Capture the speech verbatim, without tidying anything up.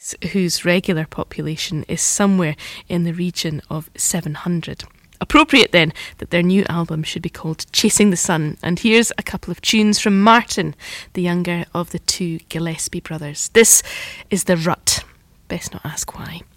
whose regular population is somewhere in the region of seven hundred. Appropriate then that their new album should be called Chasing the Sun. And here's a couple of tunes from Martin, the younger of the two Gillespie brothers. This is The Rut. Best not ask why.